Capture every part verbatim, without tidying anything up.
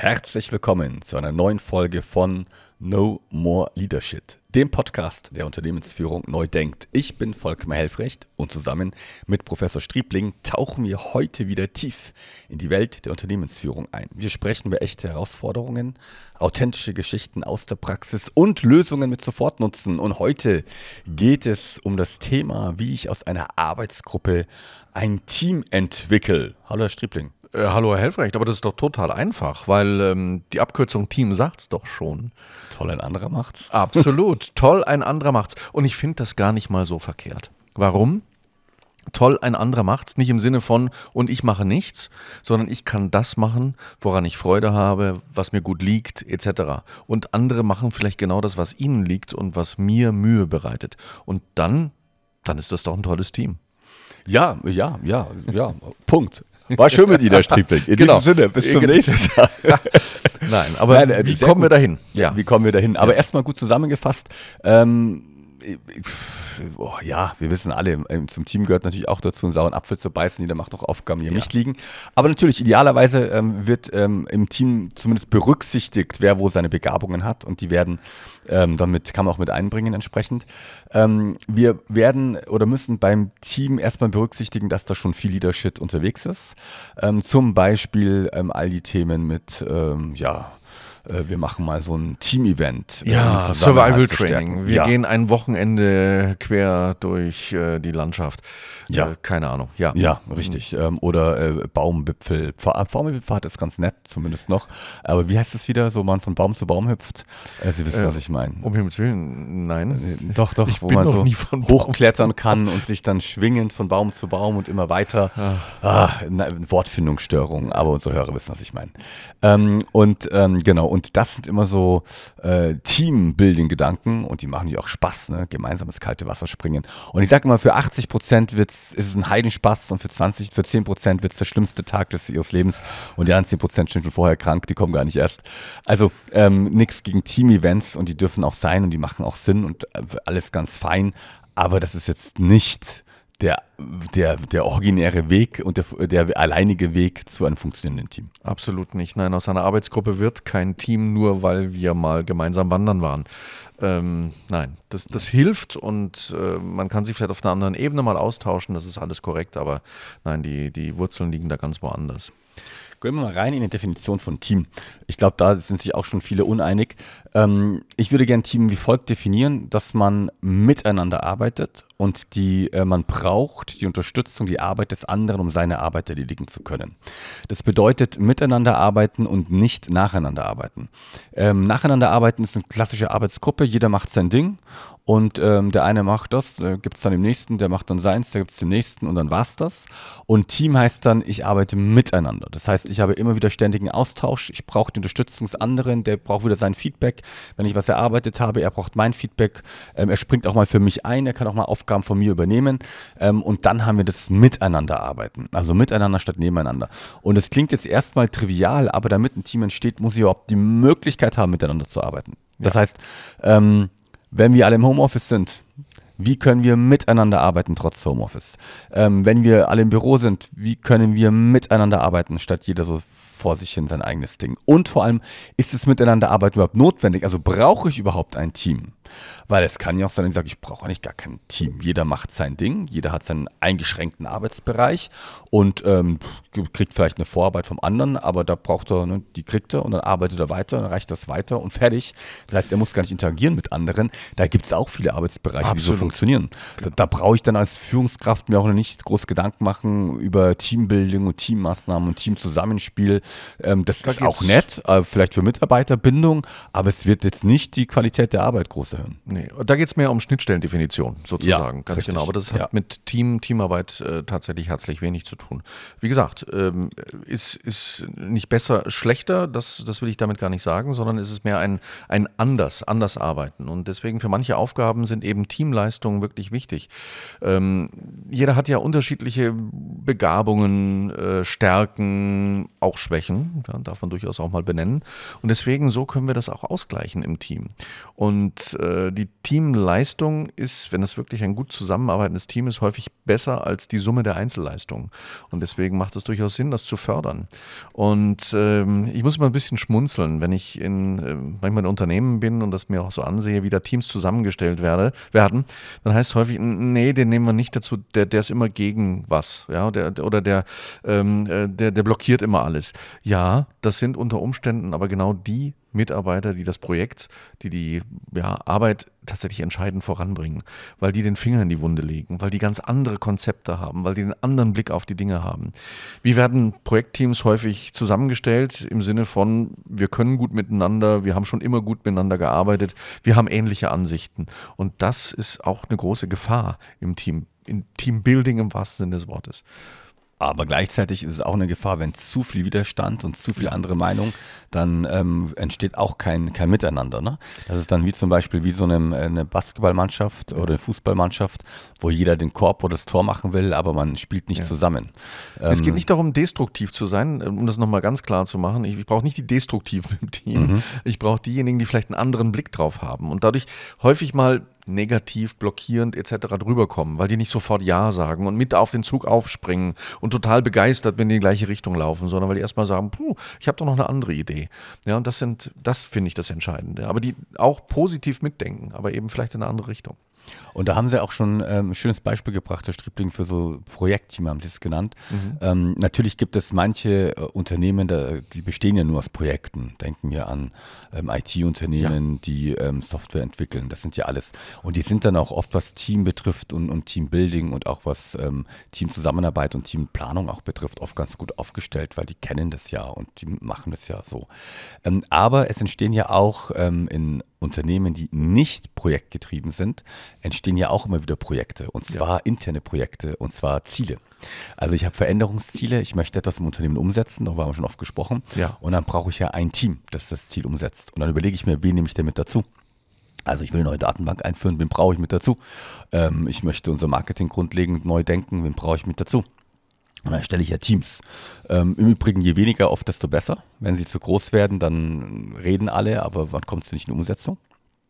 Herzlich willkommen zu einer neuen Folge von No More Leadership, dem Podcast, der Unternehmensführung neu denkt. Ich bin Volkmar Helfrecht und zusammen mit Professor Striebling tauchen wir heute wieder tief in die Welt der Unternehmensführung ein. Wir sprechen über echte Herausforderungen, authentische Geschichten aus der Praxis und Lösungen mit Sofortnutzen. Und heute geht es um das Thema, wie ich aus einer Arbeitsgruppe ein Team entwickle. Hallo Herr Striebling. Äh, hallo Herr Helfrecht, aber das ist doch total einfach, weil ähm, die Abkürzung Team sagt's doch schon. Toll, ein anderer macht's. Absolut, toll, ein anderer macht's. Und ich finde das gar nicht mal so verkehrt. Warum? Toll, ein anderer macht's, nicht im Sinne von und ich mache nichts, sondern ich kann das machen, woran ich Freude habe, was mir gut liegt, et cetera. Und andere machen vielleicht genau das, was ihnen liegt und was mir Mühe bereitet. Und dann, dann ist das doch ein tolles Team. Ja, ja, ja, ja, Punkt. War schön mit Ihnen, Herr Striebling. In genau. diesem Sinne, bis zum nächsten Mal. Nein, aber Nein, wie kommen gut. wir dahin? Ja. Wie kommen wir dahin? Aber ja. erstmal gut zusammengefasst. Ähm, oh, ja, wir wissen alle, zum Team gehört natürlich auch dazu, einen sauren Apfel zu beißen. Jeder macht auch Aufgaben, die ihm ja. nicht liegen. Aber natürlich, idealerweise ähm, wird ähm, im Team zumindest berücksichtigt, wer wo seine Begabungen hat. Und die werden, ähm, damit kann man auch mit einbringen entsprechend. Ähm, wir werden oder müssen beim Team erstmal berücksichtigen, dass da schon viel Leadership unterwegs ist. Ähm, zum Beispiel ähm, all die Themen mit, ähm, ja, wir machen mal so ein Team-Event. Ja, um Survival Training. Wir ja. gehen ein Wochenende quer durch äh, die Landschaft. Ja. Äh, keine Ahnung. Ja, ja richtig. Ähm, oder äh, Baumwipfel. Baumwipfelfahrt ist ganz nett, zumindest noch. Aber wie heißt es wieder, so man von Baum zu Baum hüpft? Äh, Sie wissen, äh, was ich meine. Um Himmels Willen, nein. Äh, doch, doch, ich wo bin man noch so nie von hochklettern kann und sich dann schwingend von Baum zu Baum und immer weiter. Ah, na, Wortfindungsstörung, aber unsere Hörer wissen, was ich meine. Ähm, und ähm, genau, und das sind immer so äh, Team-Building-Gedanken und die machen ja auch Spaß, ne? Gemeinsames kalte Wasser springen. Und ich sage immer, für achtzig Prozent wird's, ist es ein Heidenspaß und für zwanzig, für zehn Prozent wird es der schlimmste Tag des ihres Lebens und die anderen zehn Prozent sind schon vorher krank, die kommen gar nicht erst. Also ähm, nichts gegen Team-Events und die dürfen auch sein und die machen auch Sinn und äh, alles ganz fein, aber das ist jetzt nicht Der, der, der originäre Weg und der, der alleinige Weg zu einem funktionierenden Team. Absolut nicht. Nein, aus einer Arbeitsgruppe wird kein Team, nur weil wir mal gemeinsam wandern waren. Ähm, nein, das, das hilft und äh, man kann sich vielleicht auf einer anderen Ebene mal austauschen, das ist alles korrekt, aber nein, die, die Wurzeln liegen da ganz woanders. Gehen wir mal rein in die Definition von Team. Ich glaube, da sind sich auch schon viele uneinig. Ähm, ich würde gerne Team wie folgt definieren, dass man miteinander arbeitet und die äh, man braucht die Unterstützung, die Arbeit des anderen, um seine Arbeit erledigen zu können. Das bedeutet miteinander arbeiten und nicht nacheinander arbeiten. Ähm, nacheinander arbeiten ist eine klassische Arbeitsgruppe, jeder macht sein Ding. Und ähm, der eine macht das, äh, gibt es dann dem Nächsten, der macht dann seins, der gibt es dem Nächsten und dann war's das. Und Team heißt dann, ich arbeite miteinander. Das heißt, ich habe immer wieder ständigen Austausch. Ich brauche die Unterstützung des anderen, der braucht wieder sein Feedback. Wenn ich was erarbeitet habe, er braucht mein Feedback. Ähm, er springt auch mal für mich ein, er kann auch mal Aufgaben von mir übernehmen. Ähm, und dann haben wir das Miteinander arbeiten. Also miteinander statt nebeneinander. Und es klingt jetzt erstmal trivial, aber damit ein Team entsteht, muss ich überhaupt die Möglichkeit haben, miteinander zu arbeiten. Das ja. heißt, ähm, wenn wir alle im Homeoffice sind, wie können wir miteinander arbeiten trotz Homeoffice? Ähm, wenn wir alle im Büro sind, wie können wir miteinander arbeiten, statt jeder so vor sich hin sein eigenes Ding? Und vor allem, ist das Miteinander arbeiten überhaupt notwendig? Also brauche ich überhaupt ein Team? Weil es kann ja auch sein, dass ich sage, ich brauche eigentlich gar kein Team. Jeder macht sein Ding, jeder hat seinen eingeschränkten Arbeitsbereich und ähm, kriegt vielleicht eine Vorarbeit vom anderen, aber da braucht er, ne, die kriegt er und dann arbeitet er weiter, dann reicht das weiter und fertig. Das heißt, er muss gar nicht interagieren mit anderen. Da gibt es auch viele Arbeitsbereiche, Absolut. die so funktionieren. Da, da brauche ich dann als Führungskraft mir auch noch nicht groß Gedanken machen über Teambuilding und Teammaßnahmen und Teamzusammenspiel. Ähm, das da ist auch nett, äh, vielleicht für Mitarbeiterbindung, aber es wird jetzt nicht die Qualität der Arbeit groß erhöhen. Nee, da geht es mehr um Schnittstellendefinition sozusagen, ja, ganz richtig. genau. Aber das hat ja. mit Team, Teamarbeit äh, tatsächlich herzlich wenig zu tun. Wie gesagt, ähm, ist, ist nicht besser, schlechter, das, das will ich damit gar nicht sagen, sondern es ist mehr ein, ein anders, anders arbeiten. Und deswegen für manche Aufgaben sind eben Teamleistungen wirklich wichtig. Ähm, jeder hat ja unterschiedliche Begabungen, äh, Stärken, auch Schwächen, ja, darf man durchaus auch mal benennen. Und deswegen so können wir das auch ausgleichen im Team. Und äh, die Teamleistung ist, wenn es wirklich ein gut zusammenarbeitendes Team ist, häufig besser als die Summe der Einzelleistungen. Und deswegen macht es durchaus durchaus Sinn, das zu fördern. Und ähm, ich muss immer ein bisschen schmunzeln, wenn ich in äh, manchmal in Unternehmen bin und das mir auch so ansehe, wie da Teams zusammengestellt werde, werden, dann heißt häufig, nee, den nehmen wir nicht dazu, der, der ist immer gegen was, ja, der, der, oder der, ähm, der, der blockiert immer alles. Ja, das sind unter Umständen aber genau die Mitarbeiter, die das Projekt, die die ja, Arbeit tatsächlich entscheidend voranbringen, weil die den Finger in die Wunde legen, weil die ganz andere Konzepte haben, weil die einen anderen Blick auf die Dinge haben. Wie werden Projektteams häufig zusammengestellt im Sinne von, wir können gut miteinander, wir haben schon immer gut miteinander gearbeitet, wir haben ähnliche Ansichten. Und das ist auch eine große Gefahr im Team, im Teambuilding im wahrsten Sinne des Wortes. Aber gleichzeitig ist es auch eine Gefahr, wenn zu viel Widerstand und zu viel andere Meinung, dann ähm, entsteht auch kein, kein Miteinander. Ne? Das ist dann wie zum Beispiel wie so eine, eine Basketballmannschaft oder eine Fußballmannschaft, wo jeder den Korb oder das Tor machen will, aber man spielt nicht ja. zusammen. Es ähm, geht nicht darum, destruktiv zu sein, um das nochmal ganz klar zu machen. Ich, ich brauche nicht die Destruktiven im Team. Mhm. Ich brauche diejenigen, die vielleicht einen anderen Blick drauf haben und dadurch häufig mal negativ, blockierend et cetera drüber kommen, weil die nicht sofort Ja sagen und mit auf den Zug aufspringen und total begeistert in die gleiche Richtung laufen, sondern weil die erstmal sagen, puh, ich habe doch noch eine andere Idee. Ja, und das sind, das finde ich das Entscheidende. Aber die auch positiv mitdenken, aber eben vielleicht in eine andere Richtung. Und da haben Sie auch schon ähm, ein schönes Beispiel gebracht, Herr Striebling, für so Projektteam, haben Sie es genannt. Mhm. Ähm, natürlich gibt es manche äh, Unternehmen, da, die bestehen ja nur aus Projekten. Denken wir an ähm, I T-Unternehmen, ja. die ähm, Software entwickeln. Das sind ja alles. Und die sind dann auch oft, was Team betrifft und, und Teambuilding und auch was ähm, Teamzusammenarbeit und Teamplanung auch betrifft, oft ganz gut aufgestellt, weil die kennen das ja und die machen das ja so. Ähm, aber es entstehen ja auch ähm, in Unternehmen, die nicht projektgetrieben sind, entstehen ja auch immer wieder Projekte, und zwar ja. interne Projekte, und zwar Ziele. Also ich habe Veränderungsziele, ich möchte etwas im Unternehmen umsetzen, darüber haben wir schon oft gesprochen, ja. und dann brauche ich ja ein Team, das das Ziel umsetzt. Und dann überlege ich mir, wen nehme ich denn mit dazu? Also ich will eine neue Datenbank einführen, wen brauche ich mit dazu? Ähm, ich möchte unser Marketing grundlegend neu denken, wen brauche ich mit dazu? Und dann stelle ich ja Teams. Ähm, Im Übrigen, je weniger oft, desto besser. Wenn sie zu groß werden, dann reden alle, aber wann kommt es nicht in die Umsetzung?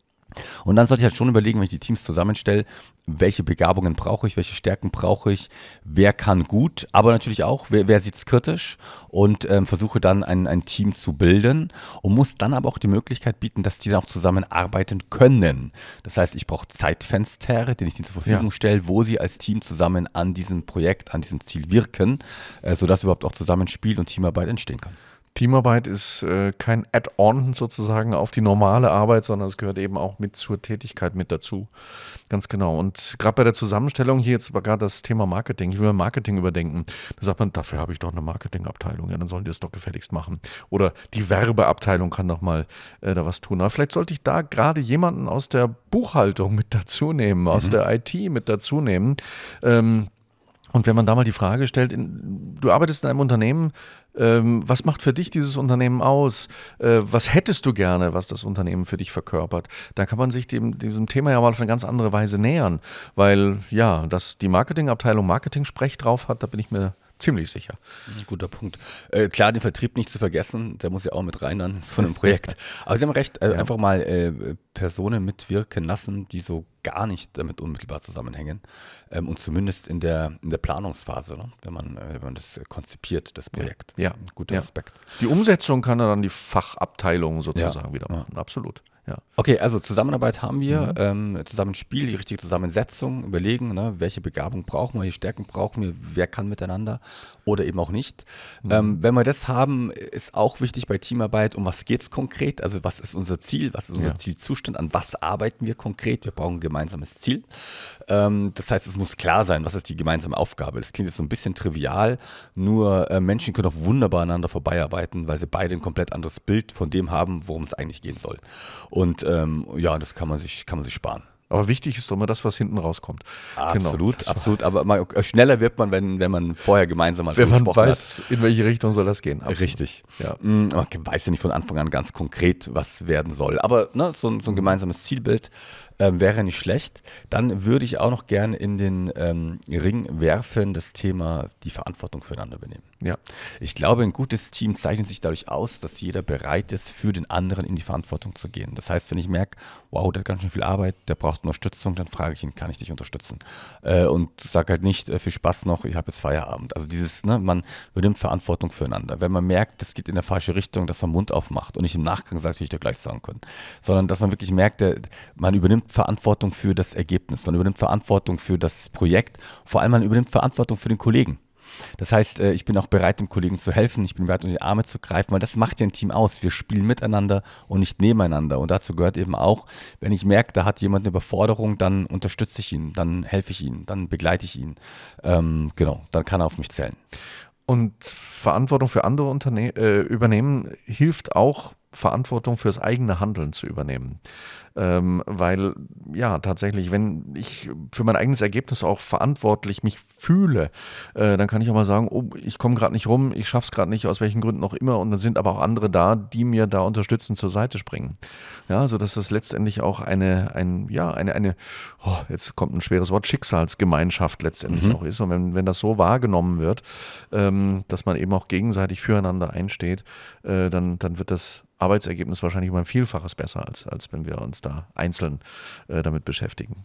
Und dann sollte ich halt schon überlegen, wenn ich die Teams zusammenstelle, welche Begabungen brauche ich, welche Stärken brauche ich, wer kann gut, aber natürlich auch, wer, wer sieht es kritisch, und ähm, versuche dann ein, ein Team zu bilden und muss dann aber auch die Möglichkeit bieten, dass die dann auch zusammenarbeiten können. Das heißt, ich brauche Zeitfenster, denen ich denen zur Verfügung ja. stelle, wo sie als Team zusammen an diesem Projekt, an diesem Ziel wirken, äh, sodass überhaupt auch Zusammenspiel und Teamarbeit entstehen kann. Teamarbeit ist äh, kein Add-on sozusagen auf die normale Arbeit, sondern es gehört eben auch mit zur Tätigkeit mit dazu. Ganz genau. Und gerade bei der Zusammenstellung hier jetzt war gerade das Thema Marketing. Ich will Marketing überdenken. Da sagt man, dafür habe ich doch eine Marketingabteilung. Ja, dann sollen die das doch gefälligst machen. Oder die Werbeabteilung kann doch mal äh, da was tun. Aber vielleicht sollte ich da gerade jemanden aus der Buchhaltung mit dazu nehmen, mhm. aus der I T mit dazu nehmen. Ähm, Und wenn man da mal die Frage stellt, in, du arbeitest in einem Unternehmen, ähm, was macht für dich dieses Unternehmen aus? Äh, was hättest du gerne, was das Unternehmen für dich verkörpert? Da kann man sich dem, diesem Thema ja mal auf eine ganz andere Weise nähern, weil ja, dass die Marketingabteilung Marketing-Sprech drauf hat, da bin ich mir ziemlich sicher. Guter Punkt. Äh, klar, den Vertrieb nicht zu vergessen, der muss ja auch mit rein dann von einem Projekt. Aber Sie haben recht, äh, ja. einfach mal äh, Personen mitwirken lassen, die so gar nicht damit unmittelbar zusammenhängen, ähm, und zumindest in der, in der Planungsphase, ne? wenn, man, äh, wenn man das konzipiert, das Projekt. Ja, ja. Ein guter ja. Aspekt. Die Umsetzung kann dann die Fachabteilung sozusagen ja. wieder machen, ja. absolut. Ja. Okay, also Zusammenarbeit haben wir, Mhm. ähm, Zusammenspiel, die richtige Zusammensetzung, überlegen, ne, welche Begabung brauchen wir, welche Stärken brauchen wir, wer kann miteinander oder eben auch nicht. Mhm. Ähm, wenn wir das haben, ist auch wichtig bei Teamarbeit, um was geht es konkret, also was ist unser Ziel, was ist unser Ja. Zielzustand, an was arbeiten wir konkret, wir brauchen ein gemeinsames Ziel. Ähm, das heißt, es muss klar sein, was ist die gemeinsame Aufgabe. Das klingt jetzt so ein bisschen trivial, nur äh, Menschen können auch wunderbar aneinander vorbeiarbeiten, weil sie beide ein komplett anderes Bild von dem haben, worum es eigentlich gehen soll. Und ähm, ja, das kann man sich, kann man sich sparen. Aber wichtig ist doch immer das, was hinten rauskommt. Absolut, genau. absolut. Aber man, schneller wird man, wenn, wenn man vorher gemeinsam mal Wenn man gesprochen weiß, hat. in welche Richtung soll das gehen. Absolut. Richtig. Ja. Man weiß ja nicht von Anfang an ganz konkret, was werden soll. Aber ne, so, ein, so ein gemeinsames Zielbild ähm, wäre nicht schlecht. Dann würde ich auch noch gerne in den ähm, Ring werfen, das Thema die Verantwortung füreinander übernehmen. Ja. Ich glaube, ein gutes Team zeichnet sich dadurch aus, dass jeder bereit ist, für den anderen in die Verantwortung zu gehen. Das heißt, wenn ich merke, wow, der hat ganz schön viel Arbeit, der braucht Unterstützung, dann frage ich ihn, kann ich dich unterstützen? Äh, und sage halt nicht, äh, viel Spaß noch, ich habe jetzt Feierabend. Also dieses, ne, man übernimmt Verantwortung füreinander. Wenn man merkt, das geht in der falsche Richtung, dass man Mund aufmacht und nicht im Nachgang sagt, hätte ich dir gleich sagen können. Sondern, dass man wirklich merkt, der, man übernimmt Verantwortung für das Ergebnis, man übernimmt Verantwortung für das Projekt, vor allem man übernimmt Verantwortung für den Kollegen. Das heißt, ich bin auch bereit, dem Kollegen zu helfen, ich bin bereit, unter die Arme zu greifen, weil das macht ja ein Team aus. Wir spielen miteinander und nicht nebeneinander. Und dazu gehört eben auch, wenn ich merke, da hat jemand eine Überforderung, dann unterstütze ich ihn, dann helfe ich ihn, dann begleite ich ihn. Ähm, genau, dann kann er auf mich zählen. Und Verantwortung für andere Unterne- äh, übernehmen hilft auch, Verantwortung fürs eigene Handeln zu übernehmen. Ähm, weil, ja, tatsächlich, wenn ich für mein eigenes Ergebnis auch verantwortlich mich fühle, äh, dann kann ich auch mal sagen, oh, ich komme gerade nicht rum, ich schaffe es gerade nicht, aus welchen Gründen auch immer, und dann sind aber auch andere da, die mir da unterstützend zur Seite springen. Ja, also dass das letztendlich auch eine, ein, ja, eine, eine, oh, jetzt kommt ein schweres Wort, Schicksalsgemeinschaft letztendlich Mhm. auch ist. Und wenn, wenn das so wahrgenommen wird, ähm, dass man eben auch gegenseitig füreinander einsteht, äh, dann, dann wird das Arbeitsergebnis wahrscheinlich um ein Vielfaches besser, als, als wenn wir uns da einzeln äh, damit beschäftigen.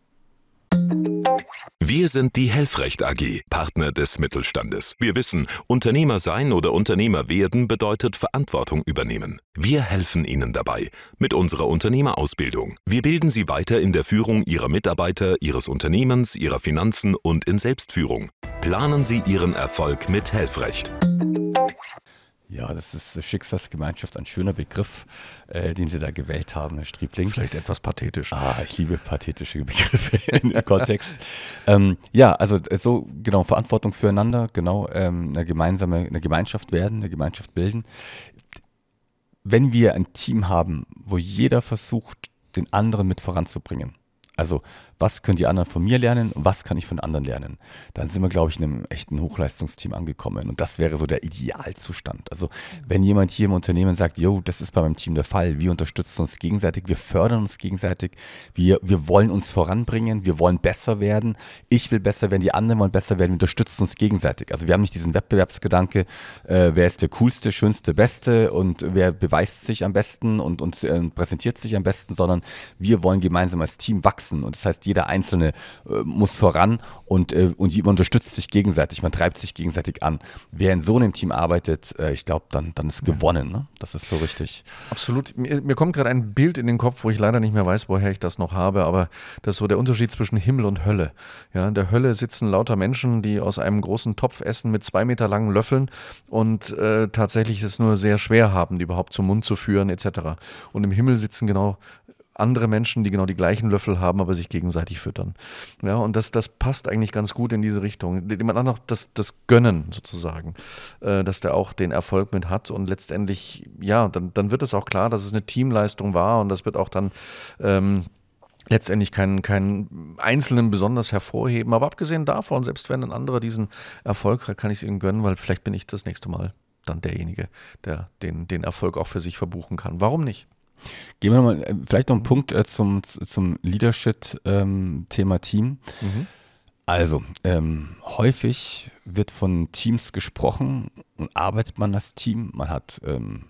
Wir sind die Helfrecht A G, Partner des Mittelstandes. Wir wissen, Unternehmer sein oder Unternehmer werden bedeutet Verantwortung übernehmen. Wir helfen Ihnen dabei mit unserer Unternehmerausbildung. Wir bilden Sie weiter in der Führung Ihrer Mitarbeiter, Ihres Unternehmens, Ihrer Finanzen und in Selbstführung. Planen Sie Ihren Erfolg mit Helfrecht. Ja, das ist Schicksalsgemeinschaft, ein schöner Begriff, äh, den Sie da gewählt haben, Herr Striebling. Vielleicht etwas pathetisch. Ah, ich liebe pathetische Begriffe in dem Kontext. ähm, ja, also so, genau, Verantwortung füreinander, genau, ähm, eine gemeinsame, eine Gemeinschaft werden, eine Gemeinschaft bilden. Wenn wir ein Team haben, wo jeder versucht, den anderen mit voranzubringen, also was können die anderen von mir lernen und was kann ich von anderen lernen, dann sind wir, glaube ich, in einem echten Hochleistungsteam angekommen. Und das wäre so der Idealzustand. Also wenn jemand hier im Unternehmen sagt, jo, das ist bei meinem Team der Fall, wir unterstützen uns gegenseitig, wir fördern uns gegenseitig, wir, wir wollen uns voranbringen, wir wollen besser werden, ich will besser werden, die anderen wollen besser werden, wir unterstützen uns gegenseitig. Also wir haben nicht diesen Wettbewerbsgedanke, äh, wer ist der coolste, schönste, beste und wer beweist sich am besten und, und äh, präsentiert sich am besten, sondern wir wollen gemeinsam als Team wachsen. Und das heißt, jeder Einzelne äh, muss voran und, äh, und man unterstützt sich gegenseitig, man treibt sich gegenseitig an. Wer in so einem Team arbeitet, äh, ich glaube, dann, dann ist gewonnen. Ne? Das ist so richtig. Absolut. Mir, mir kommt gerade ein Bild in den Kopf, wo ich leider nicht mehr weiß, woher ich das noch habe, aber das ist so der Unterschied zwischen Himmel und Hölle. Ja, in der Hölle sitzen lauter Menschen, die aus einem großen Topf essen mit zwei Meter langen Löffeln und äh, tatsächlich es nur sehr schwer haben, die überhaupt zum Mund zu führen et cetera. Und im Himmel sitzen genau andere Menschen, die genau die gleichen Löffel haben, aber sich gegenseitig füttern. Ja, und das, das passt eigentlich ganz gut in diese Richtung. Jemand hat noch das, das Gönnen sozusagen, äh, dass der auch den Erfolg mit hat und letztendlich, ja, dann, dann wird es auch klar, dass es eine Teamleistung war und das wird auch dann ähm, letztendlich keinen, keinen Einzelnen besonders hervorheben. Aber abgesehen davon, selbst wenn ein anderer diesen Erfolg hat, kann ich es ihm gönnen, weil vielleicht bin ich das nächste Mal dann derjenige, der den, den Erfolg auch für sich verbuchen kann. Warum nicht? Gehen wir nochmal, äh, vielleicht noch einen Punkt äh, zum, zum Leadership-Thema ähm, Team. Mhm. Also, ähm, häufig wird von Teams gesprochen und arbeitet man als Team. Man hat ähm,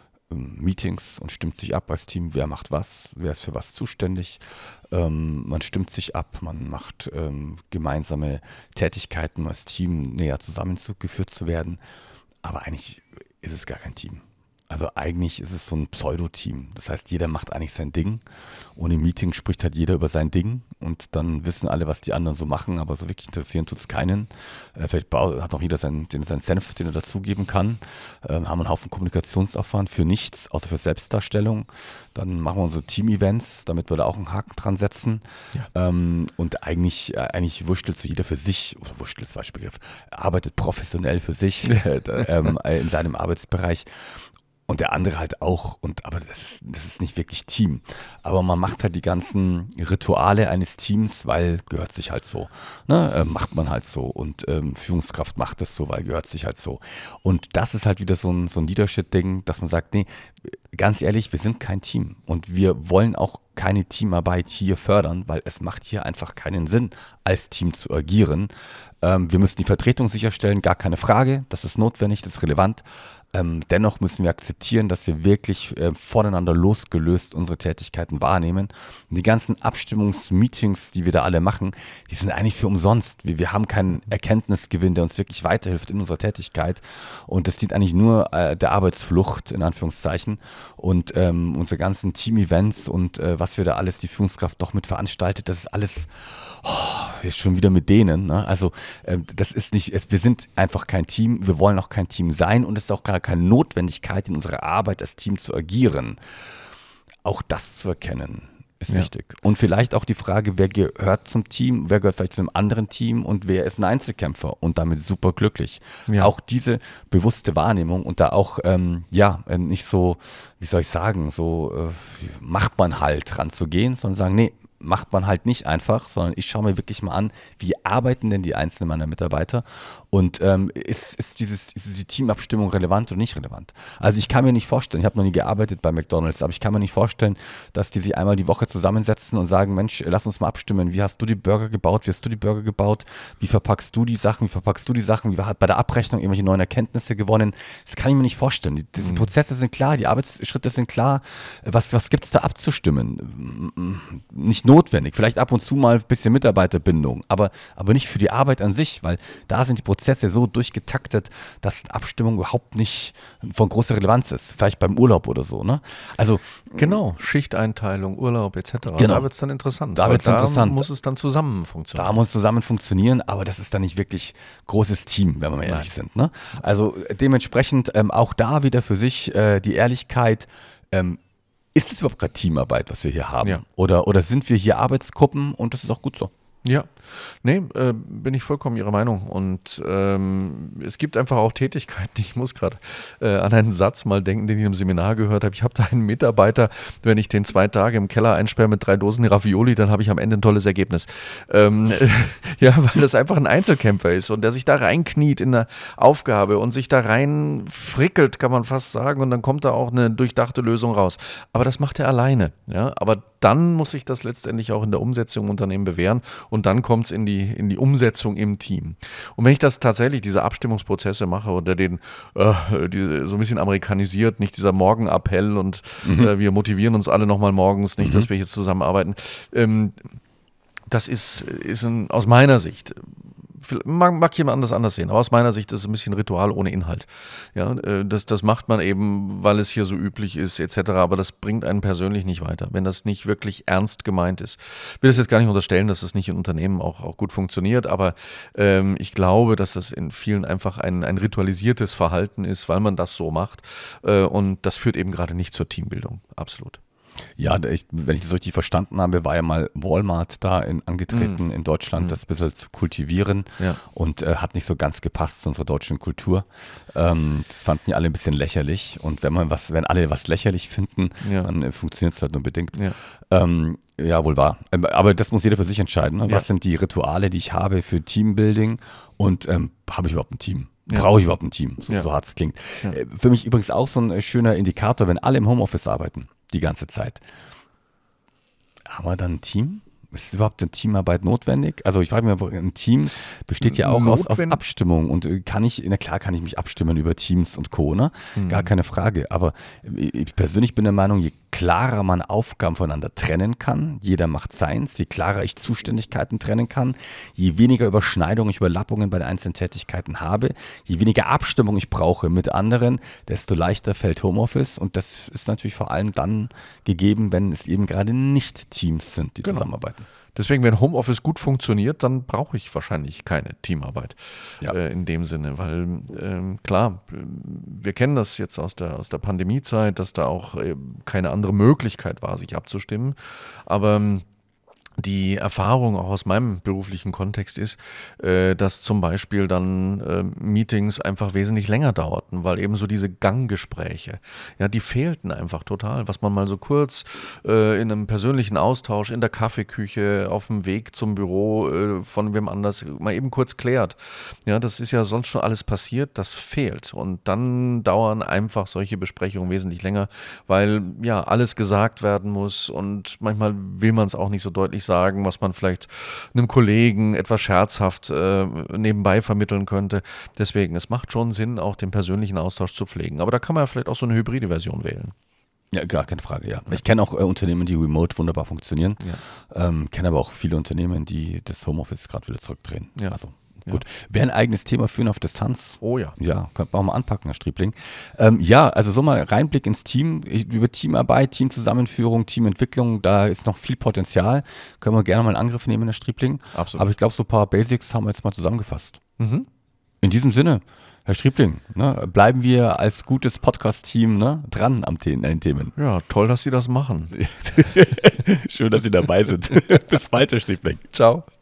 Meetings und stimmt sich ab als Team, wer macht was, wer ist für was zuständig. Ähm, man stimmt sich ab, man macht ähm, gemeinsame Tätigkeiten, um als Team näher zusammengeführt zu werden. Aber eigentlich ist es gar kein Team. Also eigentlich ist es so ein Pseudo-Team. Das heißt, jeder macht eigentlich sein Ding und im Meeting spricht halt jeder über sein Ding und dann wissen alle, was die anderen so machen, aber so wirklich interessieren tut es keinen. Äh, vielleicht hat auch jeder seinen, den, seinen Senf, den er dazugeben kann. Äh, haben einen Haufen Kommunikationsaufwand für nichts, außer für Selbstdarstellung. Dann machen wir unsere Team-Events, damit wir da auch einen Haken dran setzen. Ja. Ähm, und eigentlich, äh, eigentlich wurschtelt so jeder für sich, oder wurschtelt ist der falsche Begriff, arbeitet professionell für sich äh, ähm, in seinem Arbeitsbereich. Und der andere halt auch. Und, aber das ist, das ist nicht wirklich Team. Aber man macht halt die ganzen Rituale eines Teams, weil gehört sich halt so. Ne? Äh, macht man halt so. Und ähm, Führungskraft macht das so, weil gehört sich halt so. Und das ist halt wieder so ein, so ein Leadership-Ding, dass man sagt, nee, ganz ehrlich, wir sind kein Team und wir wollen auch keine Teamarbeit hier fördern, weil es macht hier einfach keinen Sinn, als Team zu agieren. Ähm, wir müssen die Vertretung sicherstellen, gar keine Frage, das ist notwendig, das ist relevant. Ähm, dennoch müssen wir akzeptieren, dass wir wirklich äh, voneinander losgelöst unsere Tätigkeiten wahrnehmen. Und die ganzen Abstimmungsmeetings, die wir da alle machen, die sind eigentlich für umsonst. Wir, wir haben keinen Erkenntnisgewinn, der uns wirklich weiterhilft in unserer Tätigkeit. Und das dient eigentlich nur äh, der Arbeitsflucht, in Anführungszeichen. Und ähm, unsere ganzen Team-Events und äh, was wir da alles, die Führungskraft doch mit veranstaltet, das ist alles oh, jetzt schon wieder mit denen. Ne? Also äh, das ist nicht, es, wir sind einfach kein Team, wir wollen auch kein Team sein und es ist auch gar keine Notwendigkeit in unserer Arbeit als Team zu agieren. Auch das zu erkennen ist Ja. wichtig. Und vielleicht auch die Frage, wer gehört zum Team, wer gehört vielleicht zu einem anderen Team und wer ist ein Einzelkämpfer und damit super glücklich. Ja. Auch diese bewusste Wahrnehmung und da auch, ähm, ja, äh, nicht so, wie soll ich sagen, so äh, macht man halt ranzugehen, sondern sagen, nee, macht man halt nicht einfach, sondern ich schaue mir wirklich mal an, wie arbeiten denn die einzelnen meiner Mitarbeiter und ähm, ist, ist, dieses, ist diese Teamabstimmung relevant oder nicht relevant? Also ich kann mir nicht vorstellen, ich habe noch nie gearbeitet bei McDonald's, aber ich kann mir nicht vorstellen, dass die sich einmal die Woche zusammensetzen und sagen, Mensch, lass uns mal abstimmen, wie hast du die Burger gebaut, wie hast du die Burger gebaut, wie verpackst du die Sachen, wie verpackst du die Sachen, wie hat bei der Abrechnung irgendwelche neuen Erkenntnisse gewonnen, das kann ich mir nicht vorstellen. Die, diese Mhm. Prozesse sind klar, die Arbeitsschritte sind klar, was, was gibt es da abzustimmen? Nicht notwendig, vielleicht ab und zu mal ein bisschen Mitarbeiterbindung, aber, aber nicht für die Arbeit an sich, weil da sind die Prozesse so durchgetaktet, dass Abstimmung überhaupt nicht von großer Relevanz ist, vielleicht beim Urlaub oder so. Ne? Also Genau, Schichteinteilung, Urlaub et cetera. Genau. Da wird es dann interessant. Da weil wird's interessant. muss es dann zusammen funktionieren. da muss es zusammen funktionieren, aber das ist dann nicht wirklich großes Team, wenn wir mal ehrlich sind. Ne? Also dementsprechend ähm, auch da wieder für sich äh, die Ehrlichkeit, ähm, ist es überhaupt gerade Teamarbeit, was wir hier haben? Ja. Oder, oder sind wir hier Arbeitsgruppen und das ist auch gut so? Ja, nee, äh, bin ich vollkommen Ihrer Meinung. Und ähm, es gibt einfach auch Tätigkeiten. Ich muss gerade äh, an einen Satz mal denken, den ich im Seminar gehört habe. Ich habe da einen Mitarbeiter, wenn ich den zwei Tage im Keller einsperre mit drei Dosen Ravioli, dann habe ich am Ende ein tolles Ergebnis. Ähm, ja, weil das einfach ein Einzelkämpfer ist und der sich da reinkniet in eine Aufgabe und sich da rein frickelt, kann man fast sagen. Und dann kommt da auch eine durchdachte Lösung raus. Aber das macht er alleine. Ja, aber dann muss sich das letztendlich auch in der Umsetzung im Unternehmen bewähren und dann kommt es in die, in die Umsetzung im Team. Und wenn ich das tatsächlich, diese Abstimmungsprozesse mache oder den äh, die, so ein bisschen amerikanisiert, nicht dieser Morgenappell und Mhm. äh, wir motivieren uns alle nochmal morgens, nicht, Mhm. dass wir hier zusammenarbeiten, ähm, das ist, ist ein, aus meiner Sicht, mag, mag jemand anders anders sehen, aber aus meiner Sicht ist es ein bisschen Ritual ohne Inhalt. Ja, äh, das, das macht man eben, weil es hier so üblich ist, et cetera. Aber das bringt einen persönlich nicht weiter, wenn das nicht wirklich ernst gemeint ist. Ich will das jetzt gar nicht unterstellen, dass das nicht in Unternehmen auch, auch gut funktioniert, aber ähm, ich glaube, dass das in vielen einfach ein, ein ritualisiertes Verhalten ist, weil man das so macht. Äh, und das führt eben gerade nicht zur Teambildung. Absolut. Ja, ich, wenn ich das richtig verstanden habe, war ja mal Walmart da in, angetreten Mm. in Deutschland, Mm. das ein bisschen zu kultivieren Ja. und äh, hat nicht so ganz gepasst zu unserer deutschen Kultur. Ähm, das fanden ja alle ein bisschen lächerlich und wenn man was, wenn alle was lächerlich finden, Ja. dann äh, funktioniert es halt nur bedingt. Ja. Ähm, ja, wohl wahr. Ähm, Aber das muss jeder für sich entscheiden. Ne? Ja. Was sind die Rituale, die ich habe für Teambuilding und ähm, habe ich überhaupt ein Team? Ja. Brauche ich überhaupt ein Team? So, Ja. so hart es klingt. Ja. Äh, Für mich übrigens auch so ein äh, schöner Indikator, wenn alle im Homeoffice arbeiten, die ganze Zeit. Haben wir dann ein Team? Ist überhaupt eine Teamarbeit notwendig? Also ich frage mich, mal, ein Team besteht ja auch aus, aus Notwend- Abstimmung und äh, kann ich, na klar kann ich mich abstimmen über Teams und Co., ne? Gar keine Frage. Aber ich persönlich bin der Meinung, je klarer man Aufgaben voneinander trennen kann, jeder macht seins, je klarer ich Zuständigkeiten trennen kann, je weniger Überschneidungen, ich Überlappungen bei den einzelnen Tätigkeiten habe, je weniger Abstimmung ich brauche mit anderen, desto leichter fällt Homeoffice und das ist natürlich vor allem dann gegeben, wenn es eben gerade nicht Teams sind, die Genau. zusammenarbeiten. Deswegen, wenn Homeoffice gut funktioniert, dann brauche ich wahrscheinlich keine Teamarbeit Ja. äh, in dem Sinne, weil ähm, klar, äh, wir kennen das jetzt aus der, aus der Pandemiezeit, dass da auch äh, keine andere Möglichkeit war, sich abzustimmen, aber ähm, die Erfahrung auch aus meinem beruflichen Kontext ist, äh, dass zum Beispiel dann äh, Meetings einfach wesentlich länger dauerten, weil eben so diese Ganggespräche, ja, die fehlten einfach total, was man mal so kurz äh, in einem persönlichen Austausch in der Kaffeeküche auf dem Weg zum Büro äh, von wem anders mal eben kurz klärt. Ja, das ist ja sonst schon alles passiert, das fehlt und dann dauern einfach solche Besprechungen wesentlich länger, weil ja alles gesagt werden muss und manchmal will man es auch nicht so deutlich sagen, was man vielleicht einem Kollegen etwas scherzhaft äh, nebenbei vermitteln könnte. Deswegen, es macht schon Sinn, auch den persönlichen Austausch zu pflegen. Aber da kann man ja vielleicht auch so eine hybride Version wählen. Ja, gar keine Frage, ja. Ich kenne auch äh, Unternehmen, die remote wunderbar funktionieren. Ja. Ähm, kenne aber auch viele Unternehmen, die das Homeoffice gerade wieder zurückdrehen. Ja. Also gut. Wäre ein eigenes Thema führen auf Distanz. Oh ja. Ja, könnte man auch mal anpacken, Herr Striebling. Ähm, ja, also so mal Reinblick ins Team, ich, über Teamarbeit, Teamzusammenführung, Teamentwicklung, da ist noch viel Potenzial. Können wir gerne mal in Angriff nehmen, Herr Striebling. Absolut. Aber ich glaube, so ein paar Basics haben wir jetzt mal zusammengefasst. Mhm. In diesem Sinne, Herr Striebling, ne, bleiben wir als gutes Podcast-Team ne, dran am The- an den Themen. Ja, toll, dass Sie das machen. Schön, dass Sie dabei sind. Bis bald, Herr Striebling. Ciao.